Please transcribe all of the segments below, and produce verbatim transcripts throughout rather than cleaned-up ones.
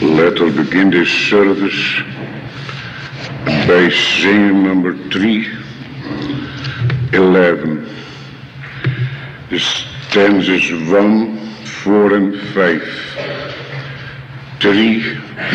Let us begin this service by singing number three eleven. The stanzas one, four, and five. Three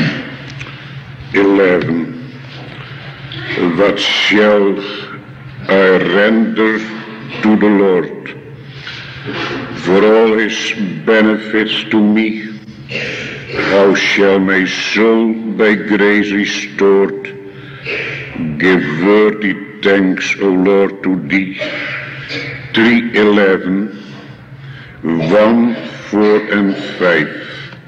eleven. What shall I render to the Lord for all his benefits to me? How shall my soul by grace restored give worthy thanks, O Lord, to thee? three eleven, one, four, and five.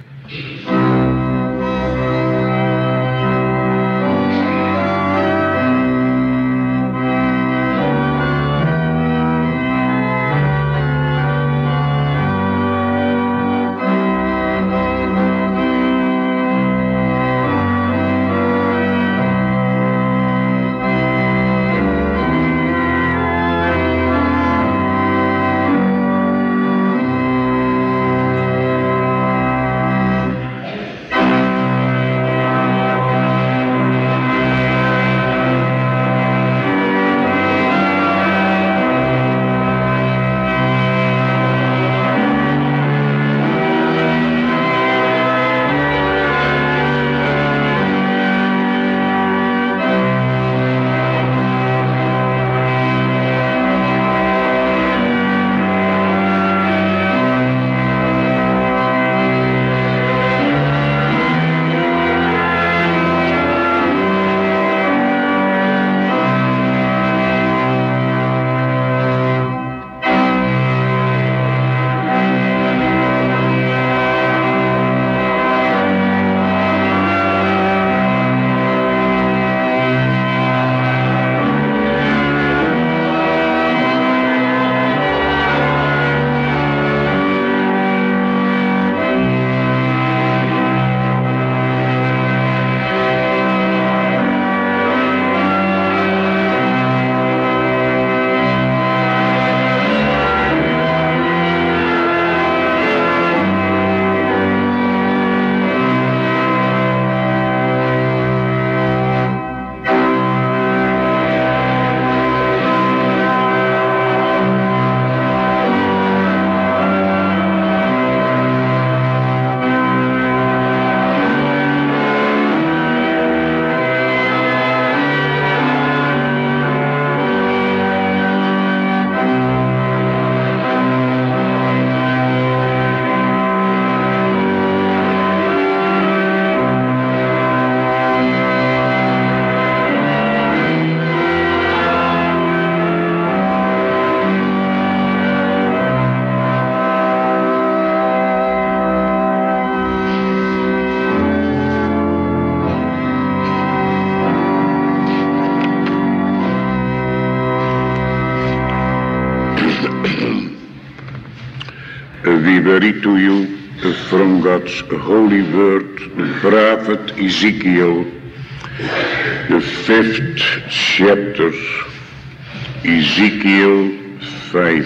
We read to you from God's holy word, the prophet Ezekiel, the fifth chapter, Ezekiel five.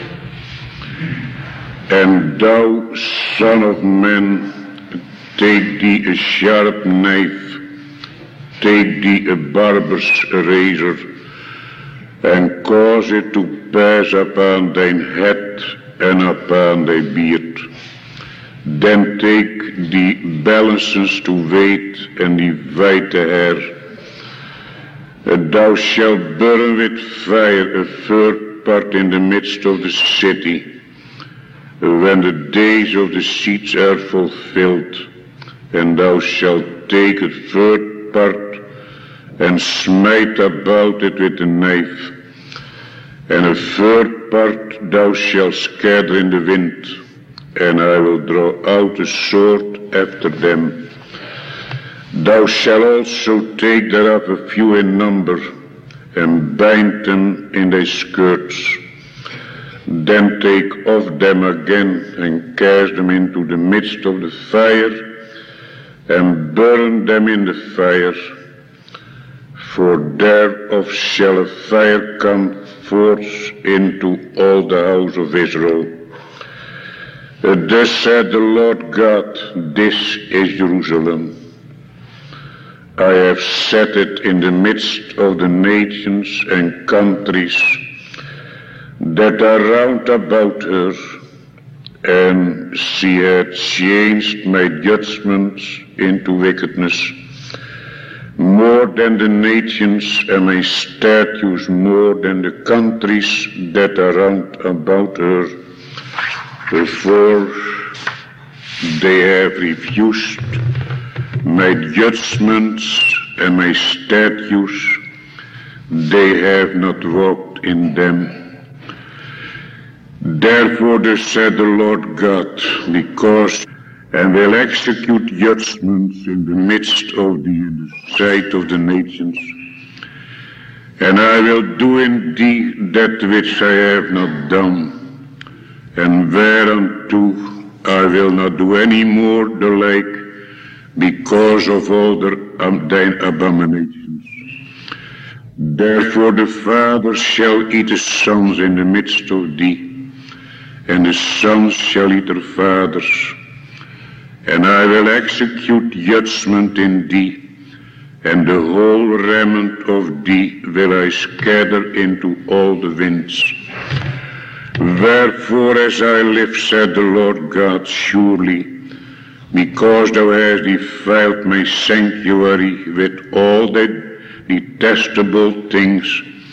And thou, son of man, take thee a sharp knife, take thee a barber's razor, and cause it to pass upon thine head and upon thy beard. Then take the balances to weight and divide the hair. And thou shalt burn with fire a third part in the midst of the city, when the days of the siege are fulfilled. And thou shalt take a third part and smite about it with a knife, and a third part thou shalt scatter in the wind, and I will draw out a sword after them. Thou shalt also take thereof a few in number, and bind them in thy skirts. Then take off them again, and cast them into the midst of the fire, and burn them in the fire. For thereof shall a fire come forth into all the house of Israel. Thus said the Lord God, this is Jerusalem. I have set it in the midst of the nations and countries that are round about her, and she had changed my judgments into wickedness, more than the nations, and my statutes more than the countries that are round about her. Therefore they have refused my judgments and my statutes, they have not walked in them. Therefore thus said the Lord God, because and will execute judgments in the midst of the, in the sight of the nations, and I will do in thee that which I have not done, and whereunto I will not do any more the like, because of all the, um, thine abominations. Therefore the fathers shall eat the sons in the midst of thee, and the sons shall eat their fathers, and I will execute judgment in thee, and the whole remnant of thee will I scatter into all the winds. Wherefore, as I live, said the Lord God, surely, because thou hast defiled my sanctuary with all thy detestable things,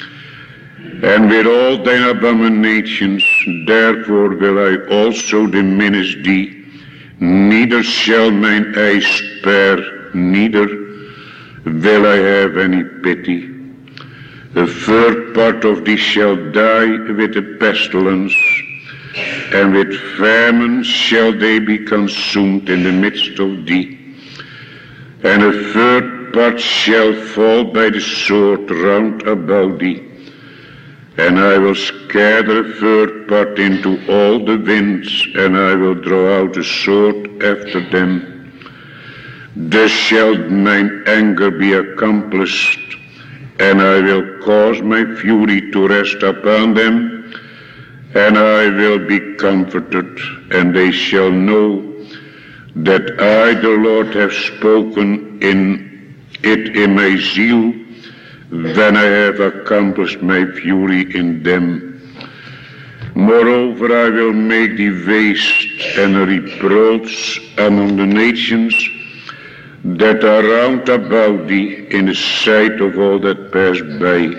and with all thine abominations, therefore will I also diminish thee, neither shall mine eye spare, neither will I have any pity. A third part of thee shall die with a pestilence, and with famine shall they be consumed in the midst of thee. And a third part shall fall by the sword round about thee, and I will scatter a third part into all the winds, and I will draw out a sword after them. Thus shall mine anger be accomplished, and I will cause my fury to rest upon them, and I will be comforted, and they shall know that I, the Lord, have spoken in it in my zeal, when I have accomplished my fury in them. Moreover, I will make thee waste and a reproach among the nations that are round about thee in the sight of all that pass by.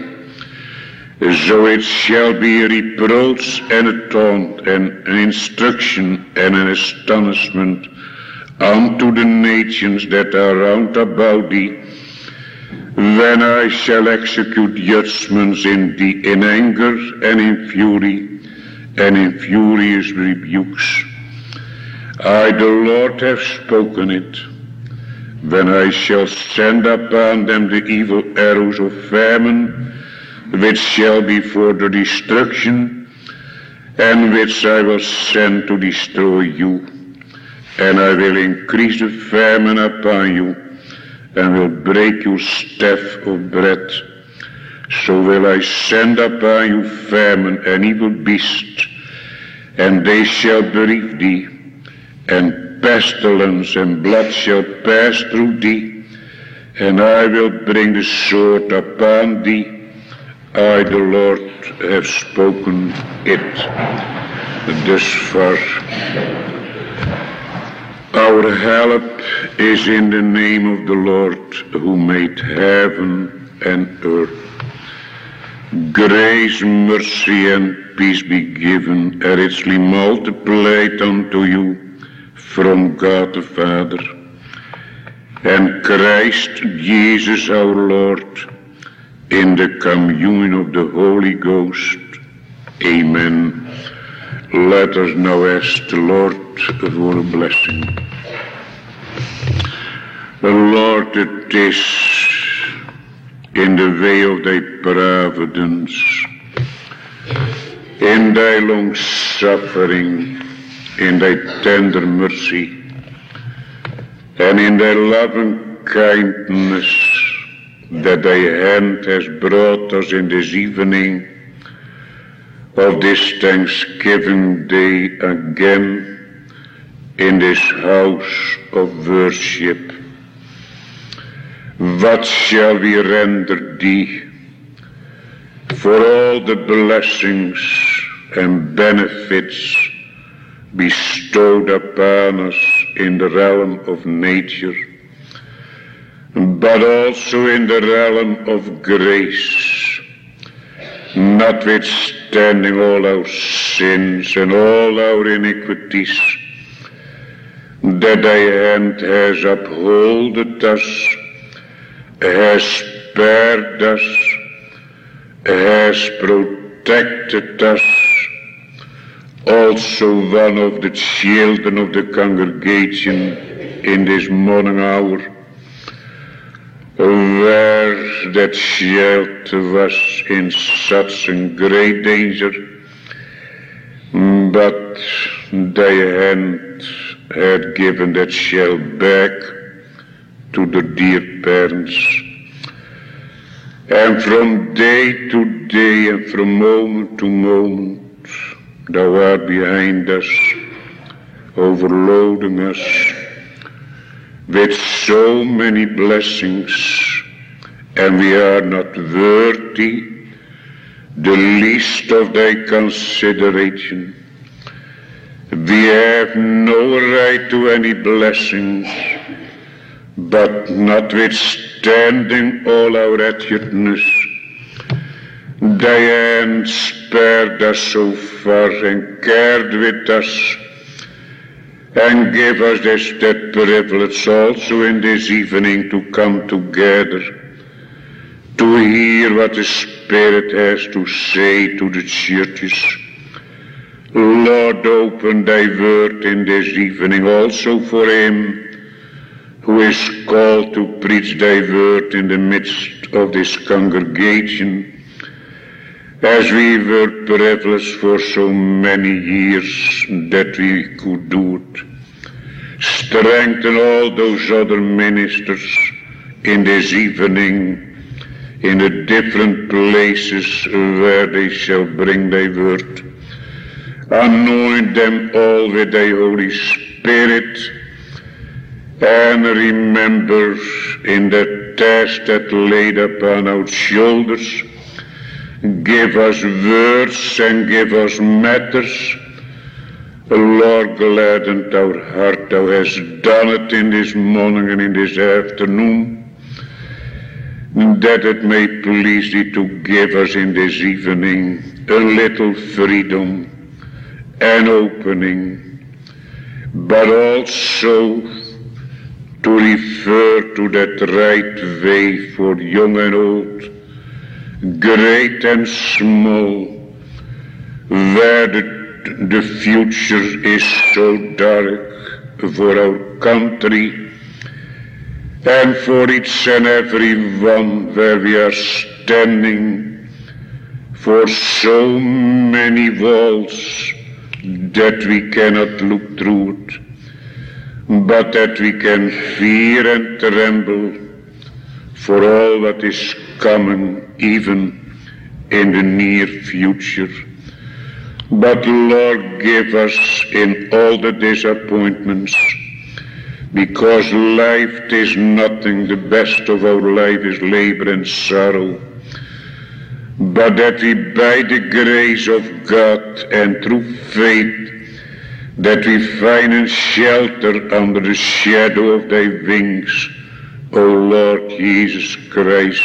So it shall be a reproach and a taunt and an instruction and an astonishment unto the nations that are round about thee, when I shall execute judgments in thee in anger and in fury and in furious rebukes. I, the Lord, have spoken it, when I shall send upon them the evil arrows of famine, which shall be for the destruction, and which I will send to destroy you. And I will increase the famine upon you, and will break your staff of bread. So will I send upon you famine and evil beasts, and they shall bereave thee, and pestilence and blood shall pass through thee, and I will bring the sword upon thee. I, the Lord, have spoken it. Thus far, our help is in the name of the Lord, who made heaven and earth. Grace, mercy, and peace be given, and richly multiplied unto you, from God the Father, and Christ Jesus our Lord, in the communion of the Holy Ghost. Amen. Let us now ask the Lord for a blessing. The Lord, it is in the way of thy providence, in thy long suffering, in thy tender mercy, and in thy loving kindness, that thy hand has brought us in this evening of this Thanksgiving Day again in this house of worship. What shall we render thee for all the blessings and benefits bestowed upon us in the realm of nature, but also in the realm of grace, notwithstanding all our sins and all our iniquities, that thy hand has upholded us, has spared us, has protected us. Also one of the children of the congregation in this morning hour, where that shelter was in such a great danger, but thy hand had given that child back to the dear parents. And from day to day and from moment to moment, thou art behind us, overloading us with so many blessings, and we are not worthy the least of thy consideration. We have no right to any blessings, but notwithstanding all our wretchedness, thy hand spared us so far and cared with us, and gave us this that privilege also in this evening to come together to hear what the Spirit has to say to the churches. Lord, open thy word in this evening also for him who is called to preach thy word in the midst of this congregation, as we were privileged for so many years that we could do it. Strengthen all those other ministers in this evening, in the different places where they shall bring thy word. Anoint them all with thy Holy Spirit, and remember in the task that laid upon our shoulders, give us words and give us matters. Lord, gladden our heart. Thou hast done it in this morning and in this afternoon, that it may please thee to give us in this evening a little freedom and opening, but also to refer to that right way for young and old, great and small, where the, the future is so dark for our country and for each and every one, where we are standing for so many walls that we cannot look through it, but that we can fear and tremble for all that is coming, even in the near future. But Lord, give us in all the disappointments, because life is nothing, the best of our life is labor and sorrow, but that we by the grace of God and through faith, that we find a shelter under the shadow of thy wings, O Lord Jesus Christ,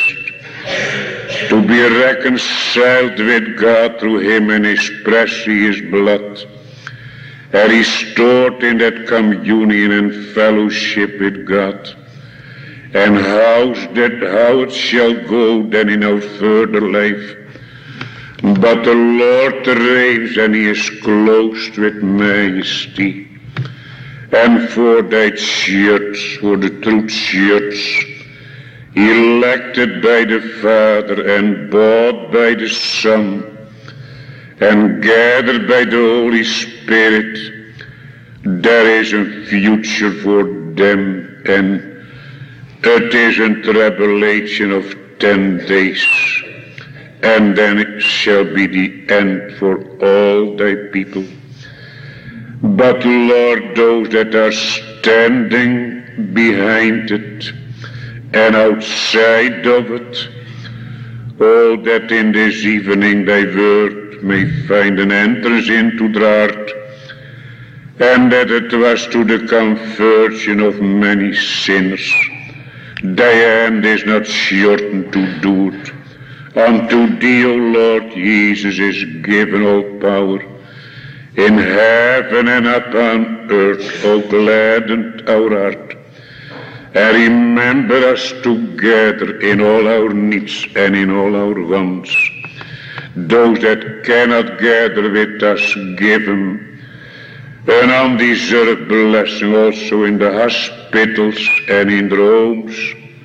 to be reconciled with God through him and his precious blood, and restored in that communion and fellowship with God. And how that how it shall go then in our further life. But the Lord reigns, and he is clothed with majesty. And for thy church, for the true church, elected by the Father and bought by the Son, and gathered by the Holy Spirit, there is a future for them, and it is a tribulation of ten days, and then it shall be the end for all thy people. But Lord, those that are standing behind it and outside of it, oh, that in this evening thy word may find an entrance into their heart, and that it was to the conversion of many sinners. Thy hand is not shortened to do it. Unto thee, O Lord Jesus, is given all power in heaven and upon earth. O gladden our heart, and remember us together in all our needs and in all our wants. Those that cannot gather with us, give them an undeserved blessing also in the hospitals and in the homes.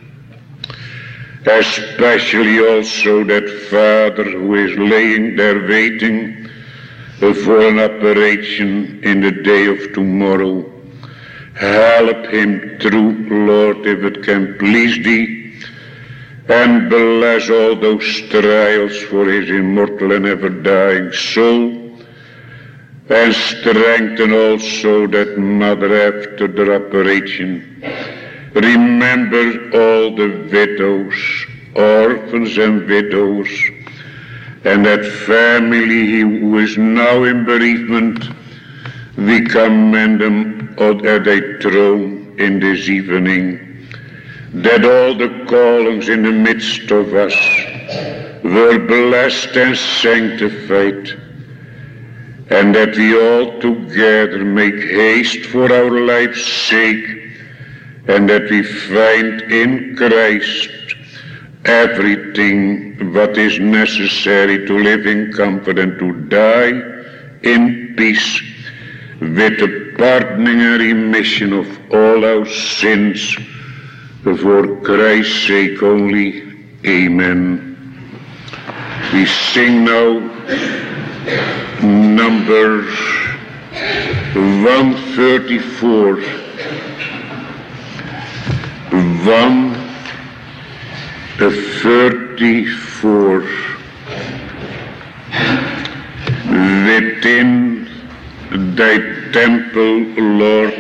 Especially also that father who is laying there waiting for an operation in the day of tomorrow. Help him through, Lord, if it can please thee, and bless all those trials for his immortal and ever-dying soul, and strengthen also that mother after the operation. Remember all the widows, orphans and widows, and that family who is now in bereavement. We commend them at thy throne in this evening, that all the callings in the midst of us were blessed and sanctified, and that we all together make haste for our life's sake, and that we find in Christ everything what is necessary to live in comfort and to die in peace, with the pardoning and remission of all our sins, for Christ's sake only. Amen. We sing now number one thirty-four. one thirty-four. Within thy temple, Lord,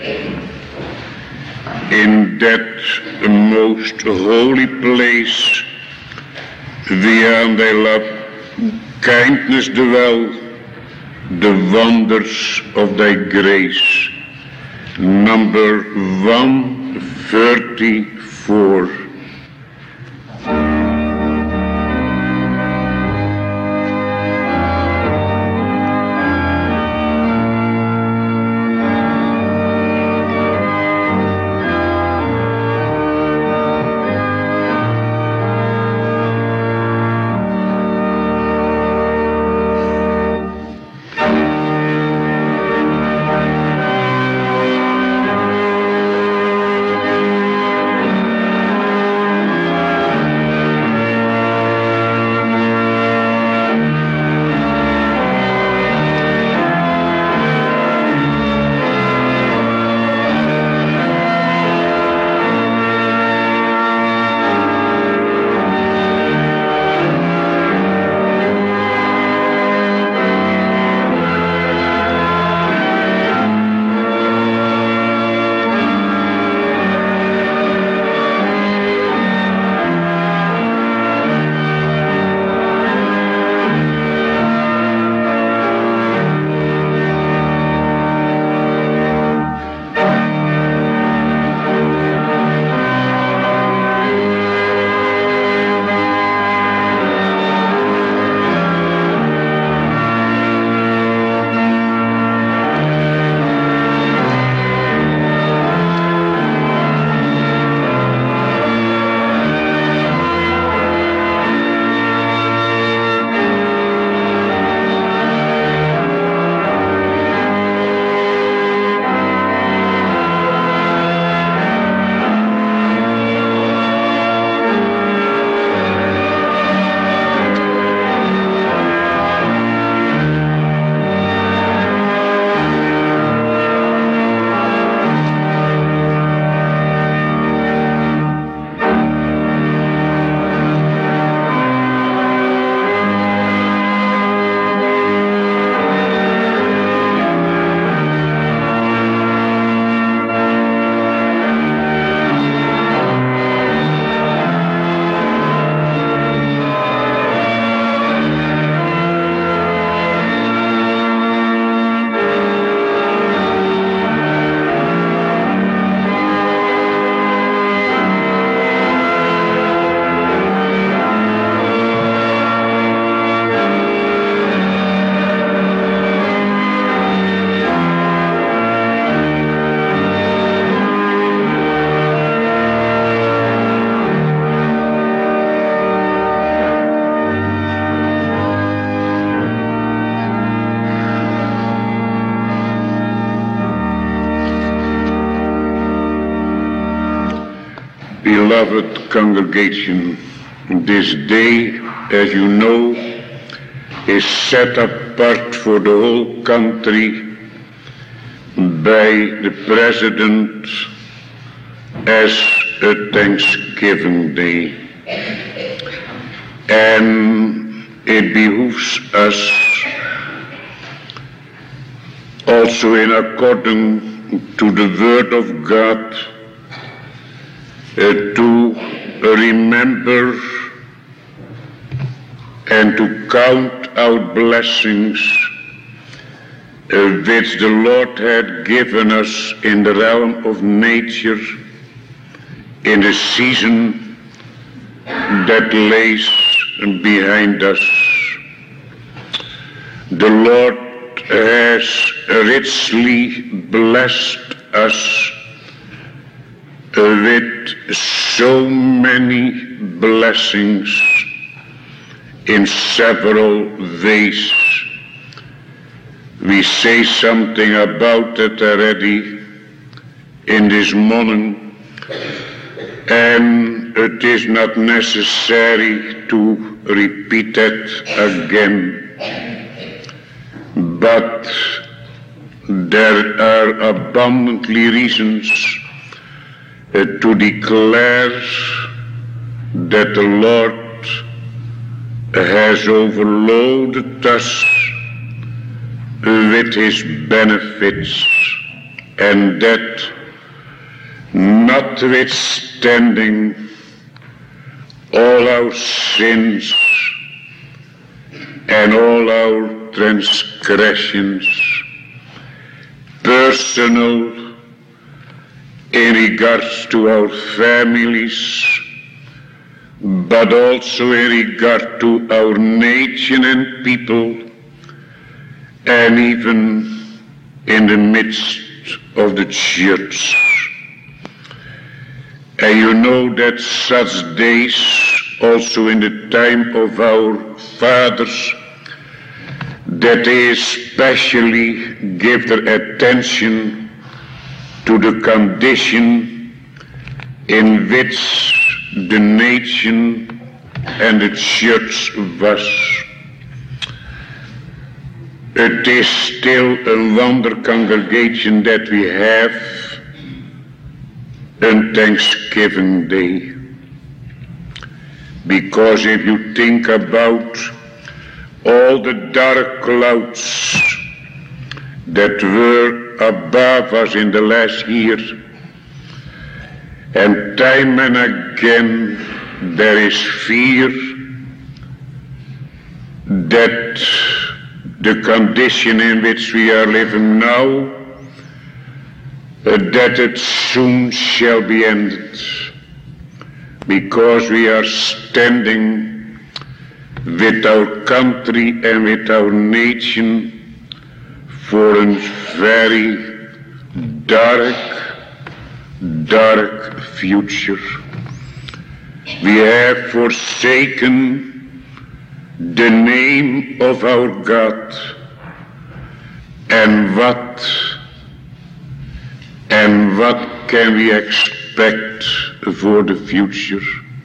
in that most holy place, beyond thy love kindness dwell, the wonders of thy grace. Number one thirty-four. Beloved congregation, this day, as you know, is set apart for the whole country by the President as a Thanksgiving Day. And it behooves us also, in accordance to the Word of God, uh, to remember and to count our blessings uh, which the Lord had given us in the realm of nature in the season that lays behind us. The Lord has richly blessed us with so many blessings in several ways. We say something about it already in this morning, and it is not necessary to repeat it again. But there are abundantly reasons uh, to declare that the Lord has overloaded us with His benefits, and that notwithstanding all our sins and all our transgressions, personal in regards to our families, but also in regard to our nation and people, and even in the midst of the church. And you know that such days, also in the time of our fathers, that they especially give their attention to the condition in which the nation and the church was. It is still a wonder, congregation, that we have a Thanksgiving Day. Because if you think about all the dark clouds that were above us in the last year, and time and again there is fear that the condition in which we are living now, uh, that it soon shall be ended, because we are standing with our country and with our nation for a very dark, dark future. We have forsaken the name of our God, and what and what can we expect for the future?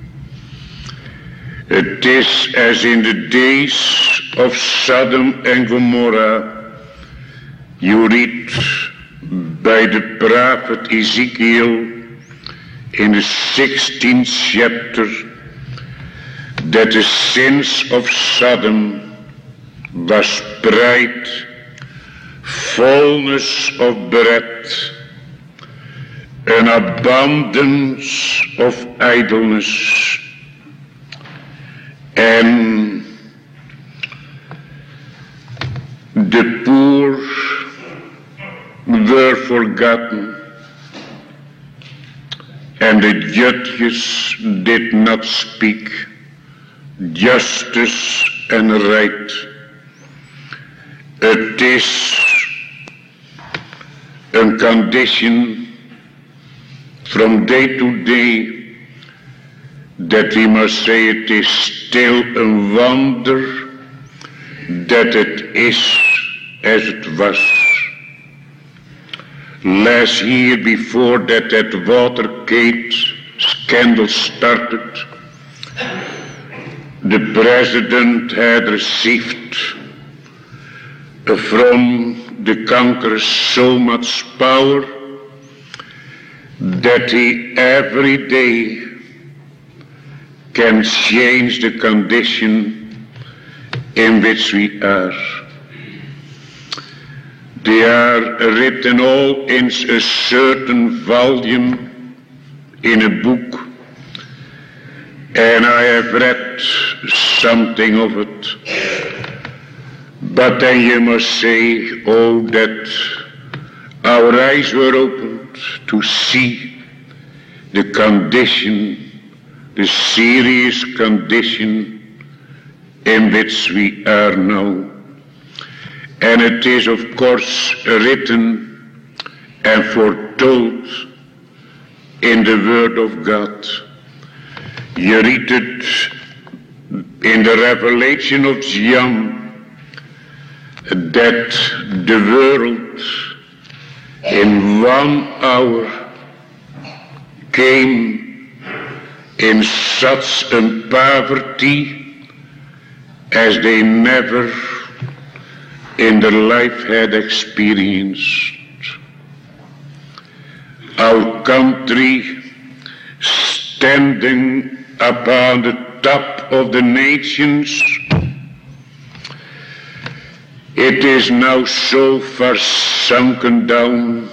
It is as in the days of Sodom and Gomorrah. You read by the prophet Ezekiel in the sixteenth chapter that the sins of Sodom was pride, fullness of bread, an abundance of idleness, and the poor were forgotten, and the judges did not speak justice and right. It is a condition from day to day that we must say it is still a wonder that it is as it was. Last year, before that, at Watergate scandal started, the president had received from the conquerors so much power that he every day can change the condition in which we are. They are written all in a certain volume in a book, and I have read something of it. But then you must say, oh, that our eyes were opened to see the condition, the serious condition in which we are now. And it is, of course, written and foretold in the Word of God. You read it in the Revelation of John, that the world in one hour came in such a poverty as they never in their life had experienced. Our country standing upon the top of the nations, it is now so far sunken down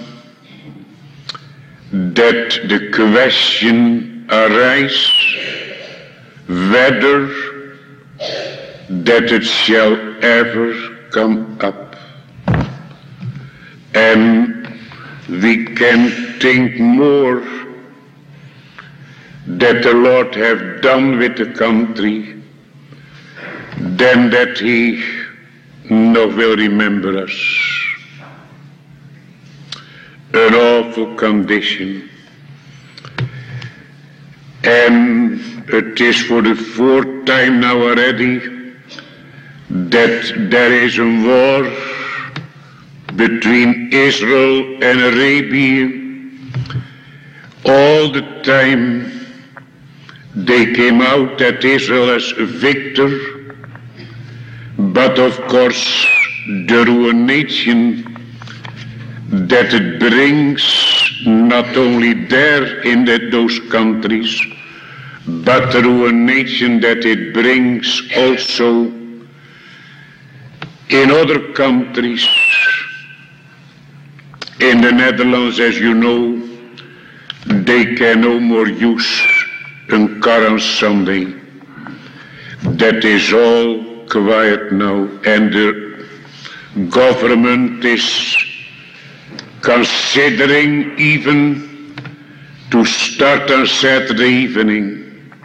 that the question arises whether that it shall ever come up. And we can think more that the Lord have done with the country than that he no will remember us. An awful condition. And it is for the fourth time now already that there is a war between Israel and Arabia. All the time they came out that Israel as a victor, but of course the ruination that it brings not only there in that, those countries, but the ruination that it brings also in other countries. In the Netherlands, as you know, they can no more use a car on Sunday. That is all quiet now, and the government is considering even to start on Saturday evening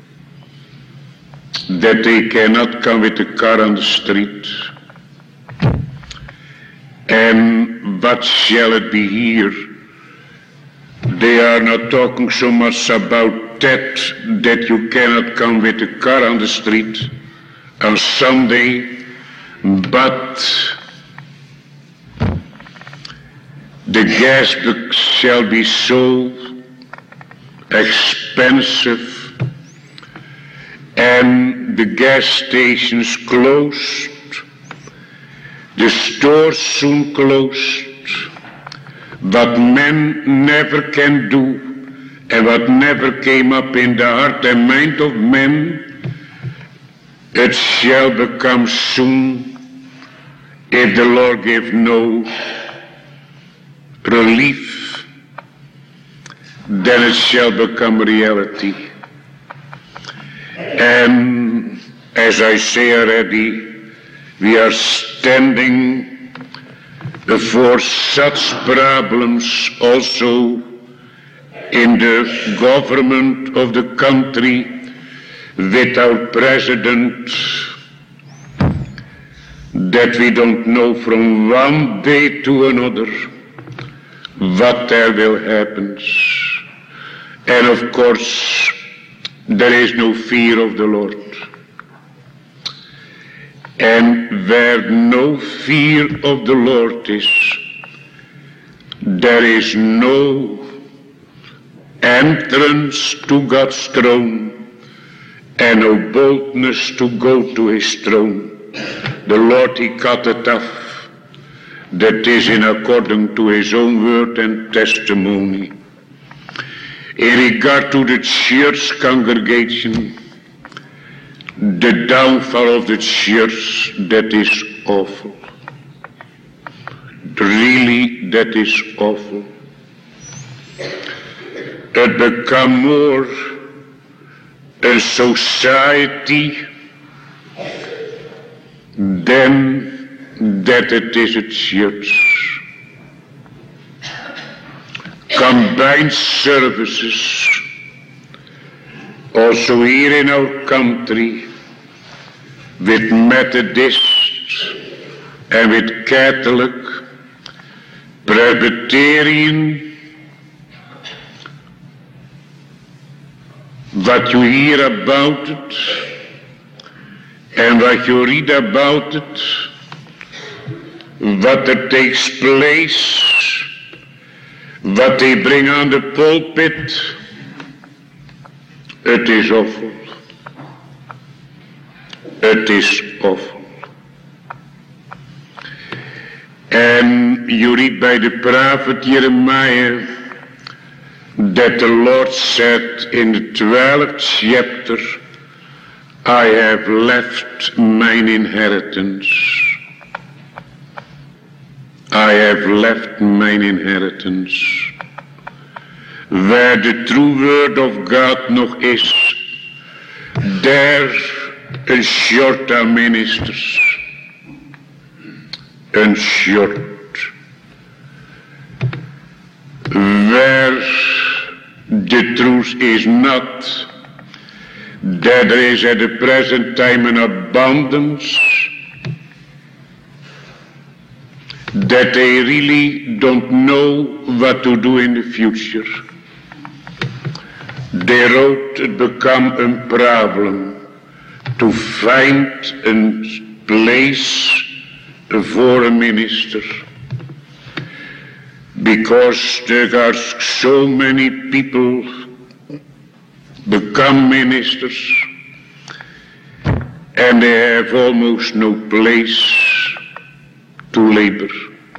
that they cannot come with a car on the street. And what shall it be here? They are not talking so much about that, that you cannot come with a car on the street on Sunday, but the gas shall be so expensive and the gas stations closed, the stores soon closed. What men never can do and what never came up in the heart and mind of men, it shall become soon, if the Lord give no relief, then it shall become reality. And as I say already, we are standing before such problems also in the government of the country with our president, that we don't know from one day to another what there will happen. And of course, there is no fear of the Lord. And where no fear of the Lord is, there is no entrance to God's throne, and no boldness to go to his throne. The Lord he cut it off. That is in according to his own word and testimony. In regard to the church congregation, the downfall of the church, that is awful. Really, that is awful. It become more a society than that it is a church. Combined services, also here in our country, with Methodists and with Catholic, Presbyterian, what you hear about it and what you read about it, what that takes place, what they bring on the pulpit, it is awful. It is awful. And you read by the prophet Jeremiah that the Lord said in the twelfth chapter, I have left mine inheritance. I have left mine inheritance. Where the true word of God nog is, there een short aan ministers. Een short. Where the truth is not that there is at the present time an abundance, that they really don't know what to do in the future. They wrote it become a problem to find a place for a minister, because there are so many people become ministers and they have almost no place to labor.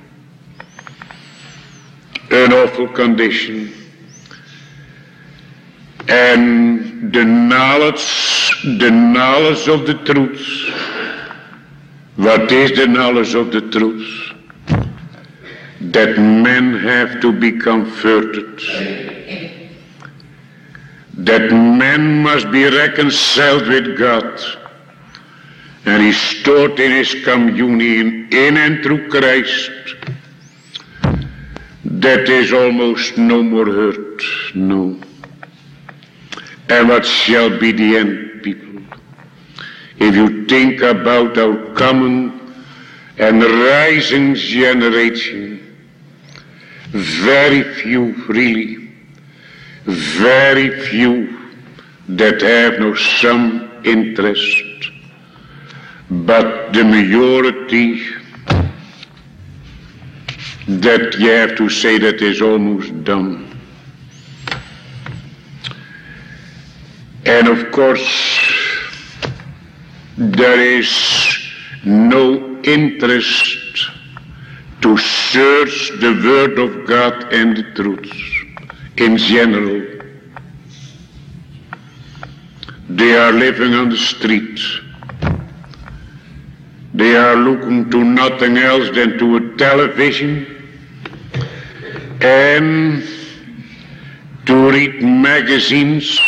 An awful condition. And the knowledge, the knowledge of the truth. What is the knowledge of the truth? That men have to be converted. That man must be reconciled with God and restored in his communion in and through Christ. That is almost no more hurt, no. And what shall be the end, people? If you think about our common and rising generation, very few really, very few that have no some interest, but the majority that you have to say that is almost done. And of course, there is no interest to search the word of God and the truth in general. They are living on the street. They are looking to nothing else than to a television and to read magazines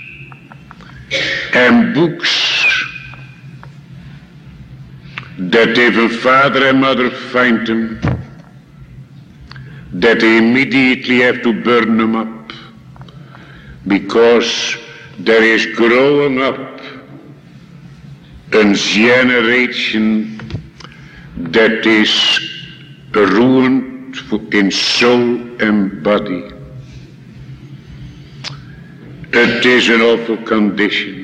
and books that if a father and mother find them, that they immediately have to burn them up, because there is growing up a generation that is ruined in soul and body. It is an awful condition.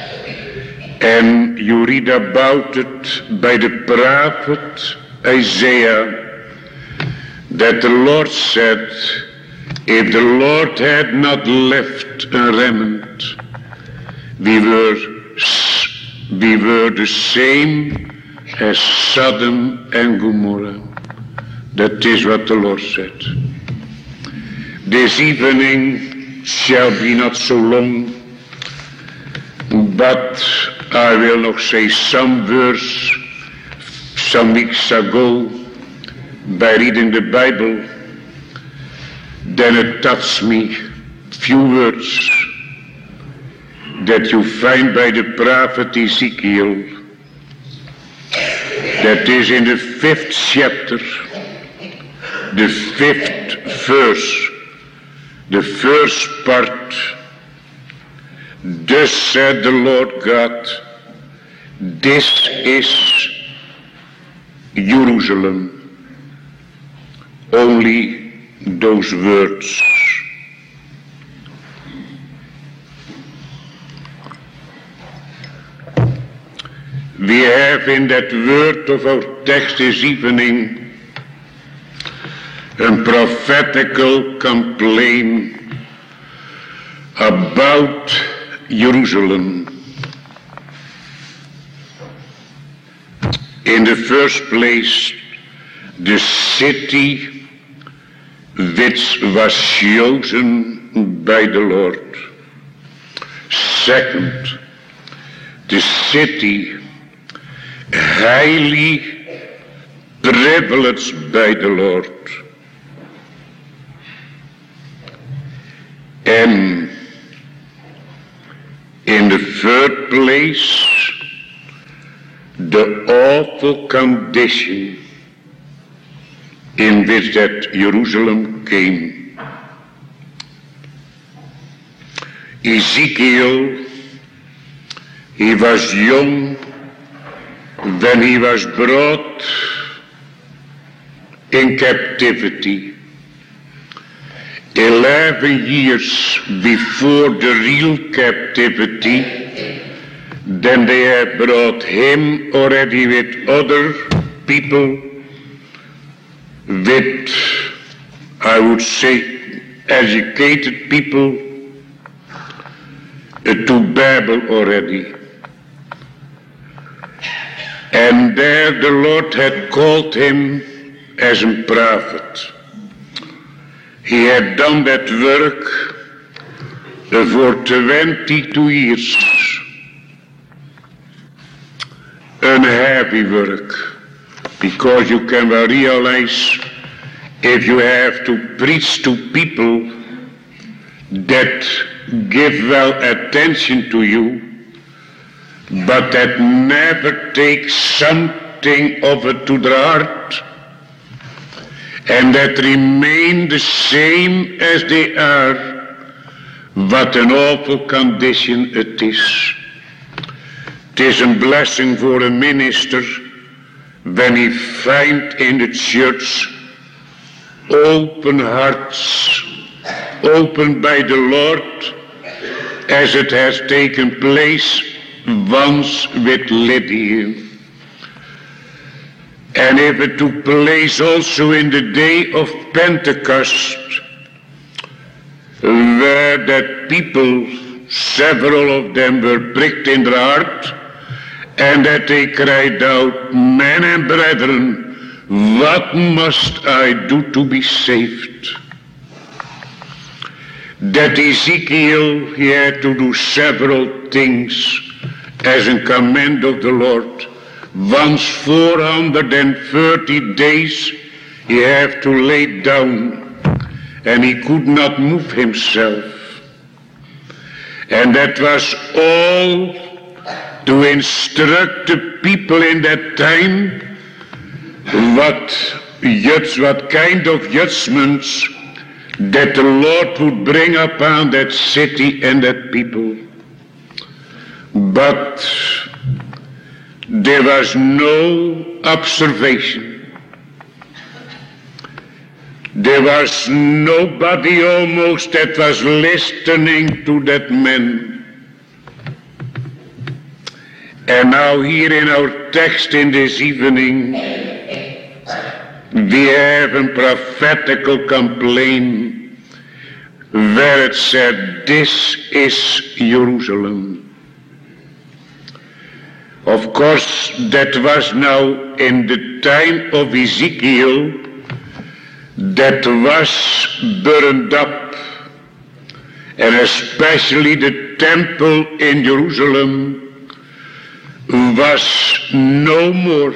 And you read about it by the prophet Isaiah, that the Lord said, If the Lord had not left a remnant, we were, we were the same as Sodom and Gomorrah. That is what the Lord said. This evening shall be not so long, but I will nog say some words. Some weeks ago, by reading the Bible, then it touched me, few words that you find by the prophet Ezekiel, that is in the fifth chapter, the fifth verse, the first part. Thus said the Lord God, this is Jerusalem. Only those words. We have in that word of our text this evening a prophetical complaint about Jerusalem. In the first place, the city which was chosen by the Lord. Second, the city highly privileged by the Lord. And in the third place, the awful condition in which that Jerusalem came. Ezekiel, he was young when he was brought in captivity. Eleven years before the real captivity, then they had brought him already with other people, with, I would say, educated people, uh, to Babel already. And there the Lord had called him as a prophet. He had done that work uh, for twenty-two years. A heavy work, because you can well realize, if you have to preach to people that give well attention to you, but that never take something of it to their heart, and that remain the same as they are, what an awful condition it is. It is a blessing for a minister when he find in the church open hearts, opened by the Lord, as it has taken place once with Lydia. And if it took place also in the day of Pentecost, where that people, several of them were pricked in their heart, and that they cried out, men and brethren, what must I do to be saved? That Ezekiel, he had to do several things as a command of the Lord. Once four hundred thirty days he had to lay down, and he could not move himself. And that was all to instruct the people in that time what, what kind of judgments that the Lord would bring upon that city and that people. But there was no observation. There was nobody almost that was listening to that man. And now here in our text in this evening, we have a prophetical complaint where it said, "This is Jerusalem." Of course, that was now in the time of Ezekiel, that was burned up, and especially the temple in Jerusalem was no more.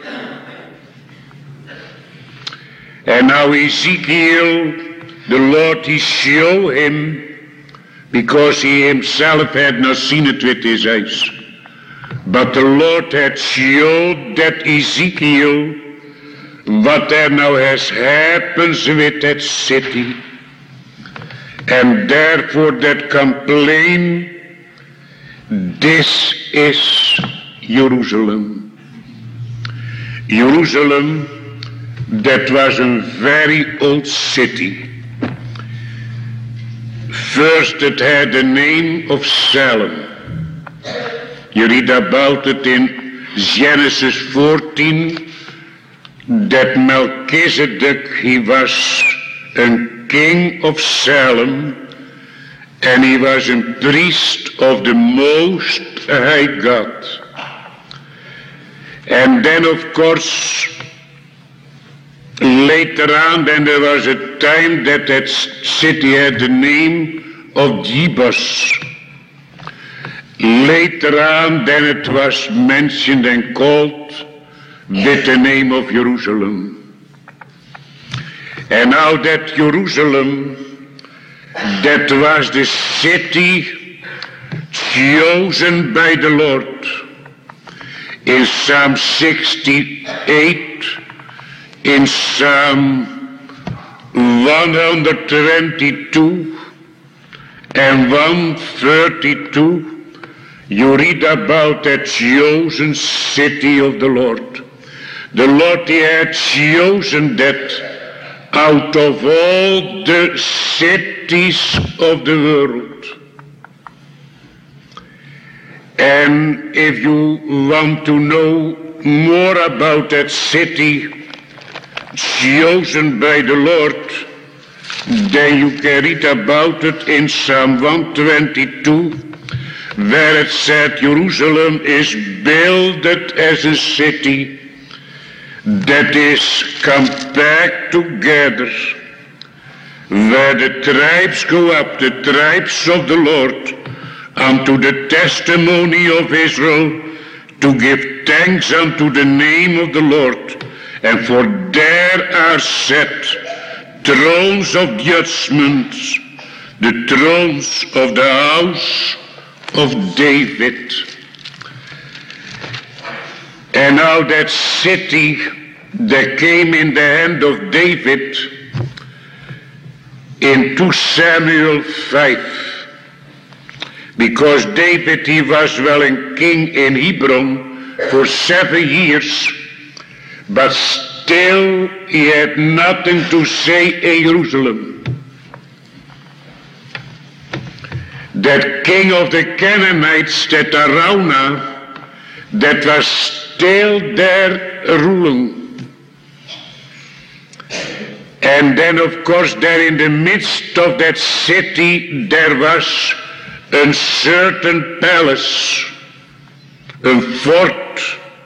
And now Ezekiel, the Lord, he showed him, because he himself had not seen it with his eyes, but the Lord had showed that Ezekiel what there now has happened with that city, and therefore that complain, this is Jerusalem. Jerusalem, that was a very old city. First it had the name of Salem. You read about it in Genesis fourteen, that Melchizedek, he was a king of Salem, and he was a priest of the Most High God. And then, of course, later on, then there was a time that that city had the name of Jebus. Later on, then it was mentioned and called with the name of Jerusalem. And now that Jerusalem, that was the city chosen by the Lord. In Psalm sixty-eight, in Psalm one hundred twenty-two and one thirty-two, you read about that chosen city of the Lord. The Lord, he had chosen that out of all the cities of the world. And if you want to know more about that city chosen by the Lord, then you can read about it in Psalm one twenty-two, where it said, Jerusalem is builded as a city that is compact together, where the tribes go up, the tribes of the Lord, unto the testimony of Israel, to give thanks unto the name of the Lord. And for there are set thrones of judgments, the thrones of the house of David. And now that city that came in the hand of David in Second Samuel five, because David, he was well a king in Hebron for seven years, but still he had nothing to say in Jerusalem. That king of the Canaanites, that Araunah, that was still there ruling. And then, of course, there in the midst of that city, there was a certain palace, a fort,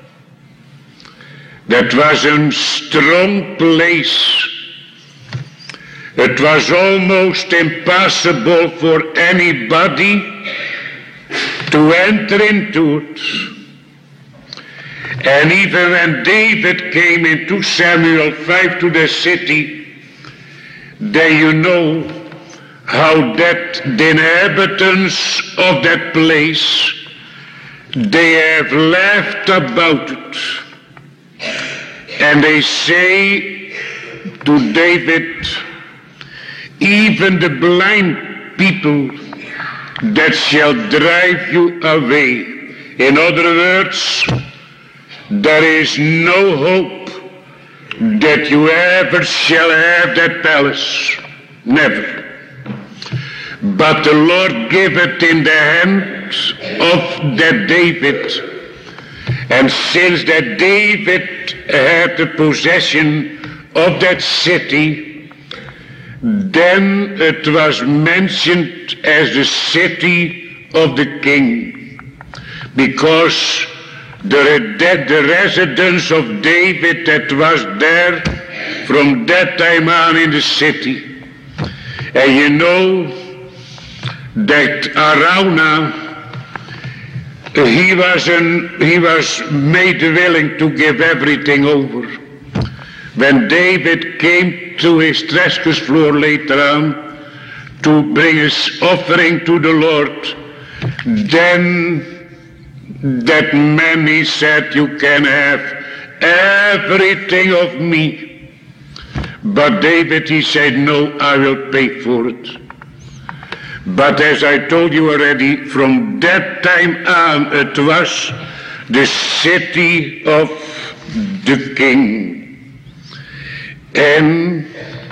that was a strong place. It was almost impossible for anybody to enter into it. And even when David came in Second Samuel five to the city, then you know how that the inhabitants of that place, they have laughed about it. And they say to David, even the blind people that shall drive you away. In other words, there is no hope that you ever shall have that palace. Never. But the Lord gave it in the hands of that David. And since that David had the possession of that city, Then it was mentioned as the city of the king, because the, the residence of David that was there from that time on in the city. And you know that Araunah, he was, an, he was made willing to give everything over. When David came to his threshers floor later on to bring his offering to the Lord, then that man, he said, you can have everything of me. But David, he said, no, I will pay for it. But as I told you already, from that time on, it was the city of the king. And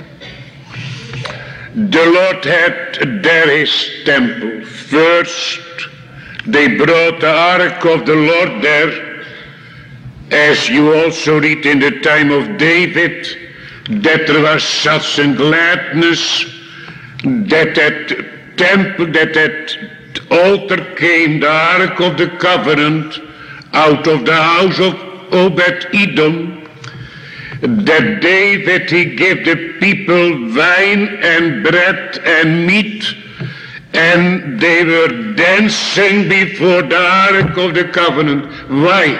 the Lord had there his temple. First, they brought the ark of the Lord there, as you also read in the time of David, that there was such a gladness that that temple, that that altar came, the ark of the covenant, out of the house of Obed-Edom, that David, he gave the people wine and bread and meat, and they were dancing before the ark of the covenant. Why?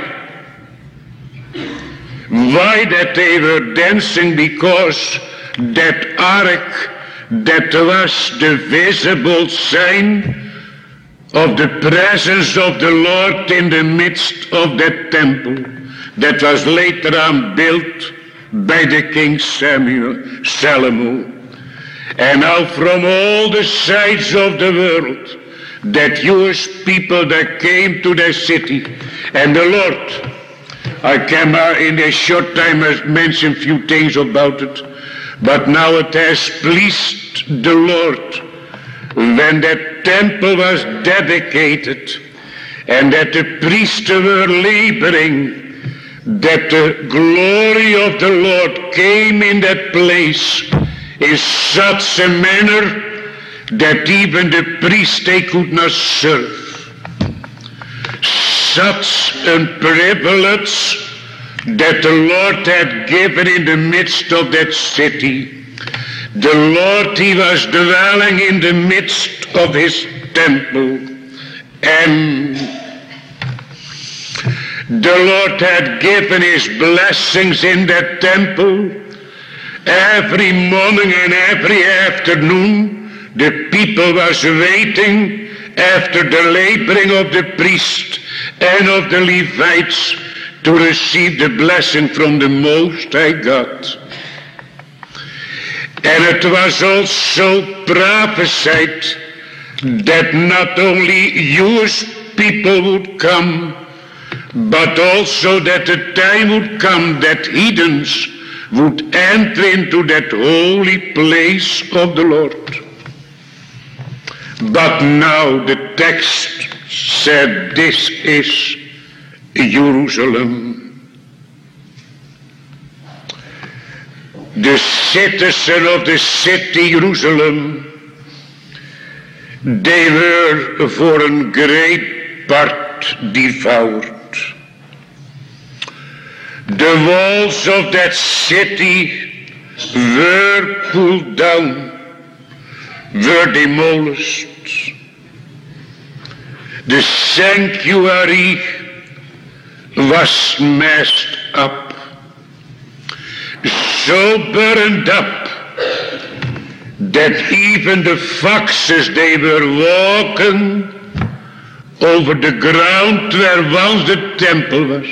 Why that they were dancing? Because that ark, that was the visible sign of the presence of the Lord in the midst of that temple that was later on built by the King Samuel, Solomon. And now from all the sides of the world, that Jewish people that came to the city, and the Lord, I can uh, in a short time mention a few things about it, but now it has pleased the Lord when that temple was dedicated and that the priests were laboring, that the glory of the Lord came in that place in such a manner that even the priests, they could not serve. Such a privilege that the Lord had given in the midst of that city. The Lord, he was dwelling in the midst of his temple, and the Lord had given his blessings in that temple. Every morning and every afternoon, the people was waiting after the laboring of the priest and of the Levites to receive the blessing from the Most High God. And it was also prophesied that not only Jewish people would come, but also that the time would come that heathens would enter into that holy place of the Lord. But now the text said, this is Jerusalem. The citizen of the city Jerusalem, they were for a great part devoured. The walls of that city were pulled down, were demolished. The sanctuary was smashed up, so burned up that even the foxes, they were walking over the ground where once the temple was.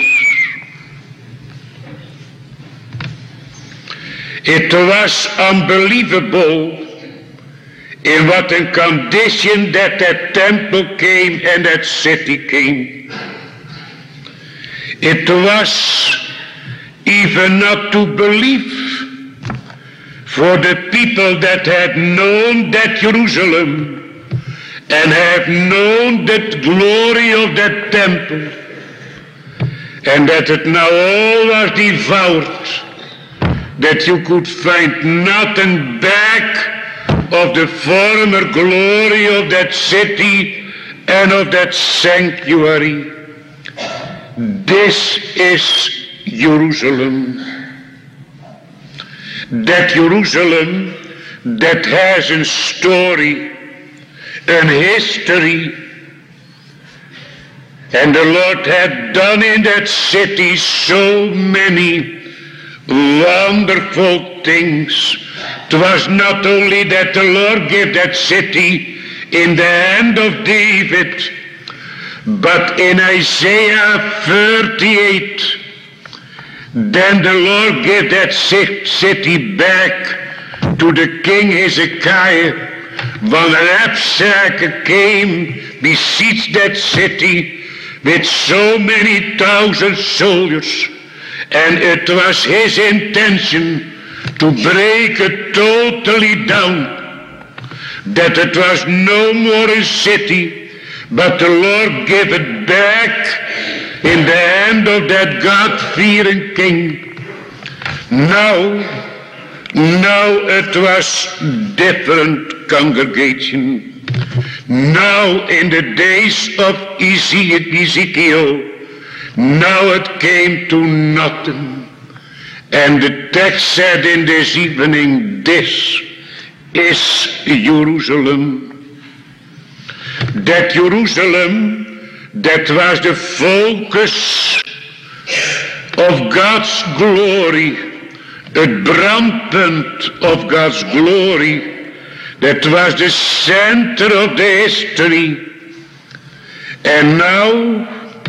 It was unbelievable in what a condition that that temple came and that city came. It was even not to believe for the people that had known that Jerusalem and have known that glory of that temple, and that it now all was devoured. that you could find nothing back of the former glory of that city and of that sanctuary. This is Jerusalem. That Jerusalem that has a story, an history, and the Lord had done in that city so many wonderful things. It was not only that the Lord gave that city in the hand of David, but in Isaiah thirty-eight, then the Lord gave that city back to the king Hezekiah. When Rabshakeh came, besieged that city with so many thousand soldiers, and it was his intention to break it totally down, that it was no more a city, but the Lord gave it back in the hand of that God-fearing king. Now, now it was different congregation. Now in the days of Ezekiel, now it came to nothing. And the text said in this evening, this is Jerusalem. That Jerusalem, that was the focus of God's glory, het brandpunt of God's glory, that was the center of the history. And now,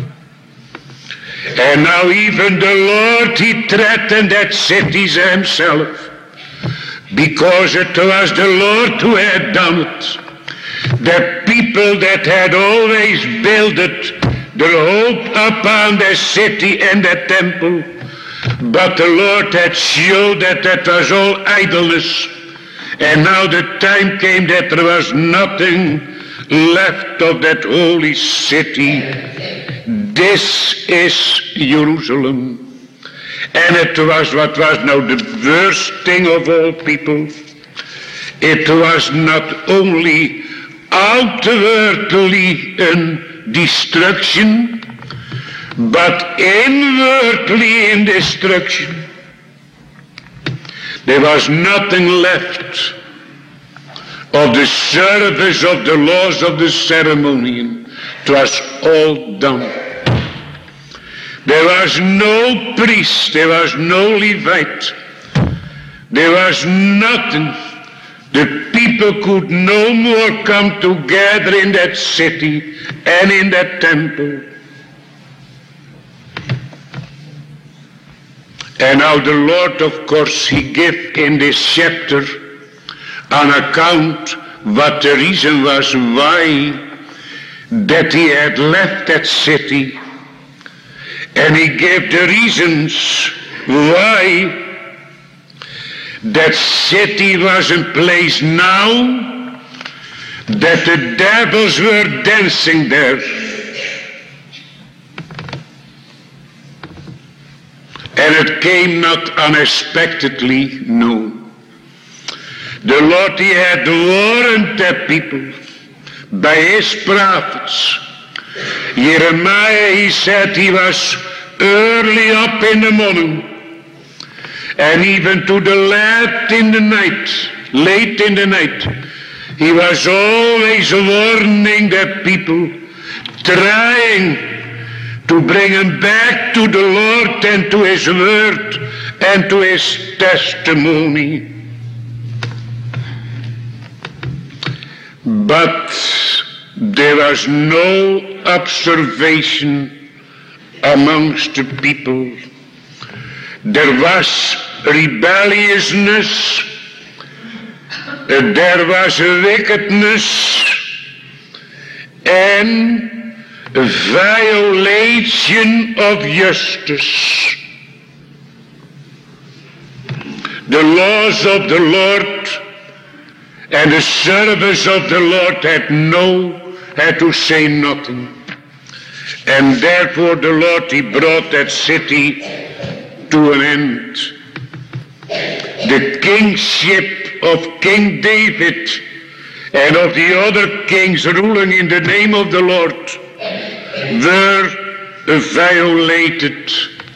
and now even the Lord, he threatened that city himself, because it was the Lord who had done it. The people that had always builded their hope upon the city and the temple, but the Lord had showed that that was all idleness. And now the time came that there was nothing left of that holy city. This is Jerusalem. And it was what was now the worst thing of all people. It was not only outwardly a destruction, but inwardly in destruction. There was nothing left of the service of the laws of the ceremony. It was all done. There was no priest, there was no Levite, there was nothing. The people could no more come together in that city and in that temple. And now the Lord, of course, he gave in this chapter an account what the reason was why that he had left that city. And he gave the reasons why that city was in place now, that the devils were dancing there. And it came not unexpectedly, no. The Lord, he had warned the people by his prophets. Jeremiah, he said he was early up in the morning, and even to the late in the night, late in the night, he was always warning the people, trying to bring him back to the Lord and to his word and to his testimony. But there was no observation amongst the people. There was rebelliousness, there was wickedness, and a violation of justice. The laws of the Lord and the service of the Lord had no, had to say nothing. And therefore the Lord, he brought that city to an end. the kingship of King David and of the other kings ruling in the name of the Lord were violated.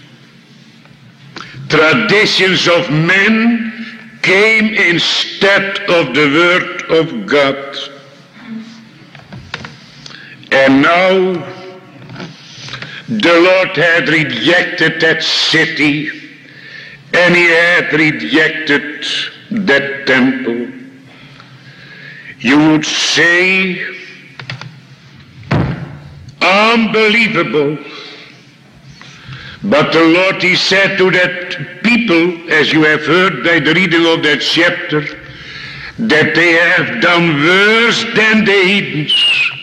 Traditions of men came instead of the word of God. And now the Lord had rejected that city, and he had rejected that temple. You would say, unbelievable. But the Lord, he said to that people, as you have heard by the reading of that chapter, that they have done worse than the heathens.